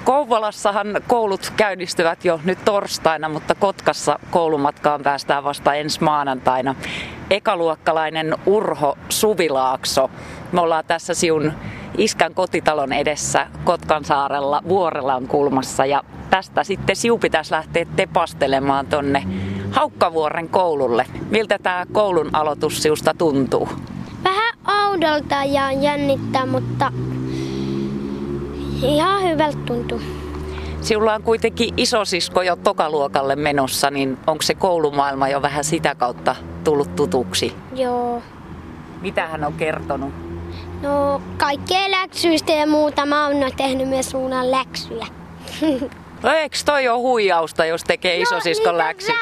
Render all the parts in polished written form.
Kouvolassahan koulut käynnistyvät jo nyt torstaina, mutta Kotkassa koulumatkaan päästään vasta ensi maanantaina. Ekaluokkalainen Urho Suvilaakso. Me ollaan tässä sinun iskän kotitalon edessä Kotkansaarella Vuorelan kulmassa ja tästä sitten sinun pitäisi lähteä tepastelemaan tonne Haukkavuoren koululle. Miltä tämä koulun aloitus sinusta tuntuu? Vähän oudolta ja jännittää, mutta ihan hyvältä tuntuu. Sinulla on kuitenkin isosisko jo tokaluokalle menossa, niin onko se koulumaailma jo vähän sitä kautta tullut tutuksi? Joo. Mitä hän on kertonut? No kaikkea läksyistä ja muuta. Mä oon tehnyt myös suunnan läksyjä. No eikö toi ole huijausta, jos tekee isosiskon läksyt?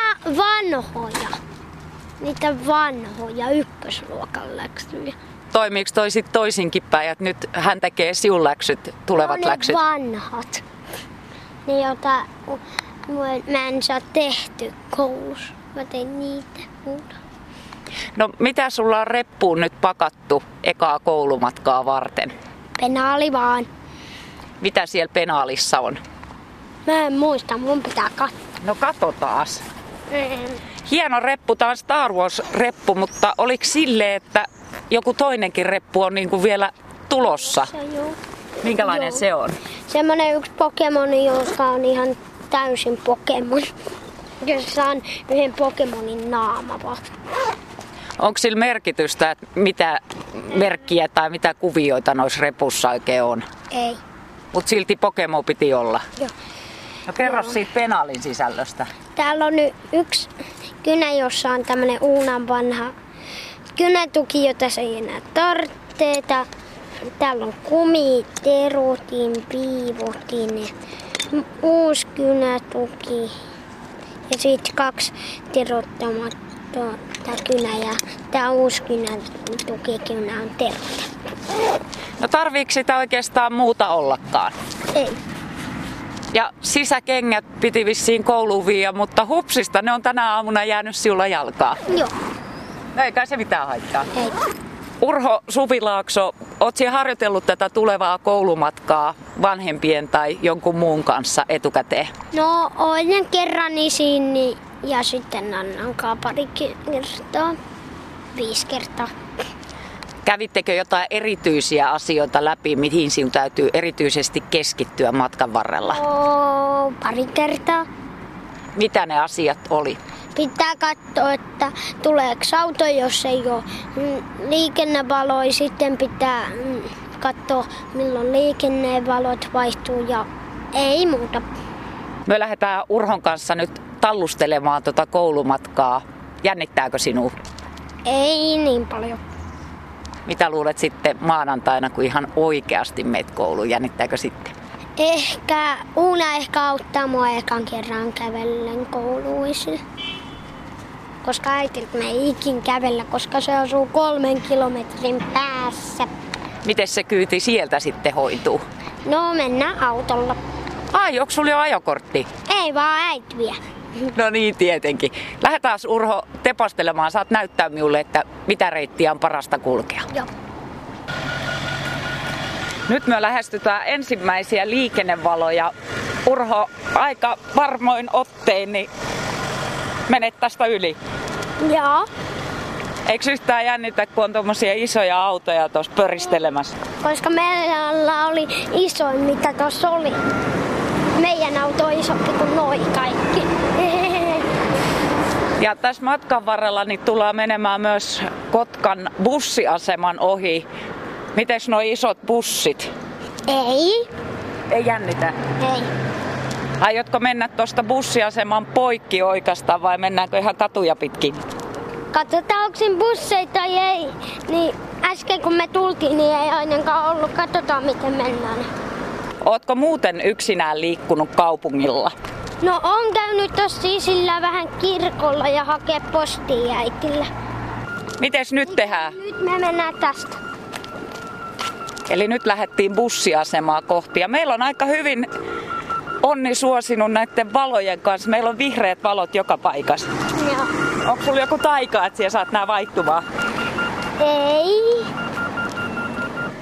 Niitä vanhoja ykkösluokan läksyjä. Toimiiko toi sit toisinkin päin, että nyt hän tekee sinun läksyt, tulevat läksyt? Vanhat. Ne, joita mä en saa tehty koulussa. Mä tein niitä muuta. No mitä sulla on reppuun nyt pakattu ekaa koulumatkaa varten? Penaali vaan. Mitä siellä penaalissa on? Mä en muista, mun pitää katsoa. No katso taas. Hieno reppu, tää on Star Wars-reppu, mutta oliko silleen, että joku toinenkin reppu on niinku vielä tulossa? Minkälainen se on? Semmonen yksi Pokemoni, joka on ihan täysin Pokemon. Jossa on yhden Pokemonin naama vaan. Onko sillä merkitystä, että mitä merkkiä tai mitä kuvioita noissa repussa oikein on? Ei. Mut silti Pokemon piti olla? Joo. No kerro siitä penaalin sisällöstä. Täällä on nyt yksi kynä, jossa on tämmönen uunan vanha kynätuki, jota se ei enää tarvitse. Täällä on kumiterutin, piivotin, uusi kynätuki ja sitten 2 terottamatta kynä ja tää uusi kynätukikynä on terotettu. No tarviiko sitä oikeastaan muuta ollakaan? Ei. Ja sisäkengät piti vissiin kouluun viiä, mutta hupsista ne on tänä aamuna jäänyt sinulla jalkaan. Joo. No eikä se mitään haittaa. Ei. Urho Suvilaakso, oot sinä harjoitellut tätä tulevaa koulumatkaa vanhempien tai jonkun muun kanssa etukäteen? No olen kerran isin ja sitten Annankaan pari kertaa. 5 kertaa. Kävittekö jotain erityisiä asioita läpi, mihin sinun täytyy erityisesti keskittyä matkan varrella? Pari kertaa. Mitä ne asiat oli? Pitää katsoa, että tuleeko auto, jos ei ole liikennevaloja. Sitten pitää katsoa, milloin liikennevalot vaihtuu ja ei muuta. Me lähdetään Urhon kanssa nyt tallustelemaan tuota koulumatkaa. Jännittääkö sinua? Ei niin paljon. Mitä luulet sitten maanantaina, kun ihan oikeasti meet kouluun? Jännittääkö sitten? Uuna ehkä auttaa mua ekan kerran kävellen kouluisin. Koska äitiltä mä ei ikin kävellä, koska se asuu 3 kilometrin päässä. Miten se kyyti sieltä sitten hoituu? No mennään autolla. Ai, onko sulla jo ajokortti? Ei vaan äiti vie. No niin, tietenkin. Lähdetään Urho tepastelemaan. Saat näyttää minulle, että mitä reittiä on parasta kulkea. Joo. Nyt me lähestytään ensimmäisiä liikennevaloja. Urho, aika varmoin ottein, niin menet tästä yli. Joo. Eikö yhtään jännitä, kun on tommosia isoja autoja tuossa pöristelemässä? Koska meillä oli isoin, mitä tuossa oli. Meidän auto on isompi kuin noi kaikki. Ja tässä matkan varrella niin tullaan menemään myös Kotkan bussiaseman ohi. Mites nuo isot bussit? Ei. Ei jännitä? Ei. Aiotko mennä tuosta bussiaseman poikki oikeastaan vai mennäänkö ihan katuja pitkin? Katsotaan, onko siinä busseja tai ei. Niin äsken kun me tultiin, niin ei ainakaan ollut. Katsotaan, miten mennään. Ootko muuten yksinään liikkunut kaupungilla? No on käynyt tossa isillä vähän kirkolla ja hakee postia äitillä. Mites nyt tehdään? Nyt me mennään tästä. Eli nyt lähdettiin bussiasemaa kohti ja meillä on aika hyvin onni suosinut näiden valojen kanssa. Meillä on vihreät valot joka paikassa. Joo. Onko sulla joku taika, että siellä saat nää vaihtumaan? Ei.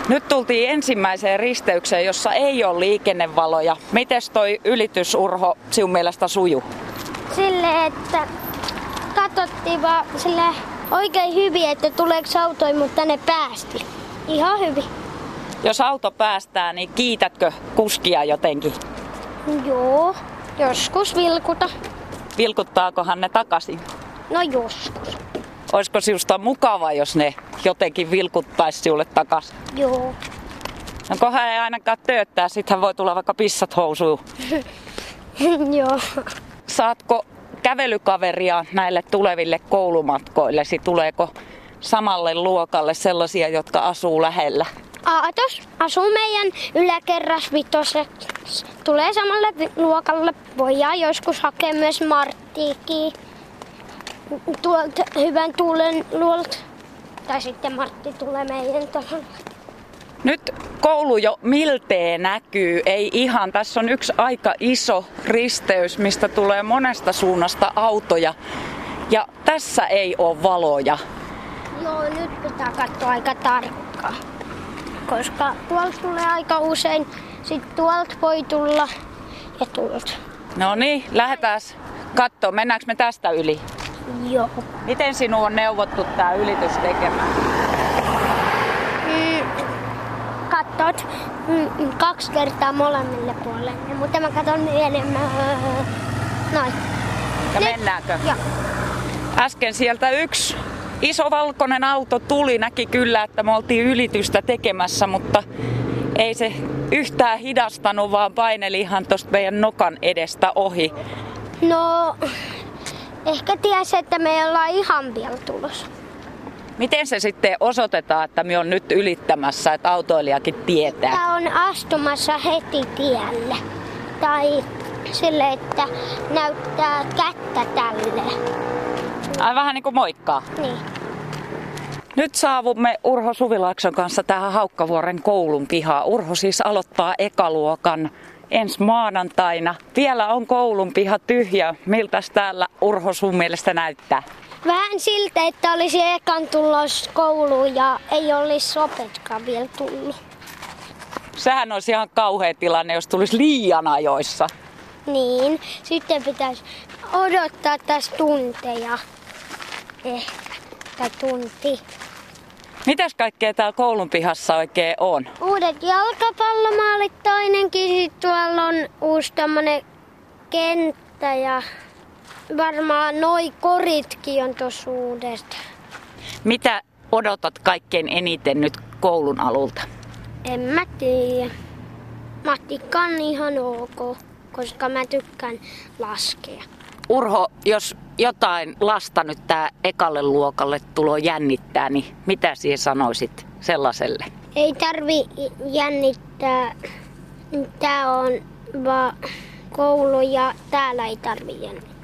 Nyt tultiin ensimmäiseen risteykseen, jossa ei ole liikennevaloja. Mites toi ylitys, Urho, sinun mielestä suju? Silleen, että katsottiin vaan oikein hyvin, että tuleeko autoja, mutta ne päästi. Ihan hyvin. Jos auto päästää, niin kiitätkö kuskia jotenkin? Joo, joskus vilkuta. Vilkuttaakohan ne takaisin? No joskus. Olisiko sinusta mukava, jos ne jotenkin vilkuttaisi sinulle takaisin? Joo. No kohan ei ainakaan tööttää, sittenhän voi tulla vaikka pissat housuun. Joo. Saatko kävelykaveria näille tuleville koulumatkoillesi? Tuleeko samalle luokalle sellaisia, jotka asuu lähellä? Aatos asuu meidän yläkerras vitosessa. Tulee samalle luokalle. Voidaan joskus hakea myös Marttiikin tuolta hyvän tuulen luolta. Tai sitten Martti tulee meidän tuohon. Nyt koulu jo miltei näkyy, ei ihan. Tässä on yksi aika iso risteys, mistä tulee monesta suunnasta autoja. Ja tässä ei ole valoja. Joo, nyt pitää katsoa aika tarkkaan. Koska tuolta tulee aika usein. Sitten tuolta voi tulla ja tuolta. No niin, lähdetään katsomaan. Mennäänkö me tästä yli? Joo. Miten sinun on neuvottu tämä ylitys tekemään? Katsot 2 kertaa molemmille puolelle, mutta mä katson enemmän. Noin. Ja mennäänkö? Joo. Äsken sieltä yksi iso valkoinen auto tuli, näki kyllä, että me oltiin ylitystä tekemässä, mutta ei se yhtään hidastanut, vaan paineli ihan tuosta meidän nokan edestä ohi. No, ehkä tiesi, että me ollaan ihan vielä tulossa. Miten se sitten osoitetaan, että me on nyt ylittämässä, että autoilijakin tietää? Tämä on astumassa heti tielle. Tai sille, että näyttää kättä tälle. Ai vähän niin kuin moikkaa. Niin. Nyt saavumme Urho Suvilaakson kanssa tähän Haukkavuoren koulun pihaan. Urho siis aloittaa ekaluokan ensi maanantaina. Vielä on koulun piha tyhjä. Miltäs täällä, Urho, sun mielestä näyttää? Vähän siltä, että olisi ekan tulos kouluun ja ei olisi opetkaan vielä tullut. Sehän olisi ihan kauhea tilanne, jos tulisi liian ajoissa. Niin, sitten pitäisi odottaa tässä tunteja. Ehkä, tai tunti. Mitäs kaikkea täällä koulun pihassa oikein on? Uudet jalkapallomaalit toinenkin, sitten tuolla on uusi tämmönen kenttä ja varmaan noi koritkin on tuossa uudesta. Mitä odotat kaikkein eniten nyt koulun alulta? En mä tiedä. Matikka on ihan ok, koska mä tykkään laskea. Urho, jos jotain lasta nyt tää ekalle luokalle tulo jännittää, niin mitä siihen sanoisit sellaiselle? Ei tarvi jännittää. Tää on vaan koulu ja täällä ei tarvi jännittää.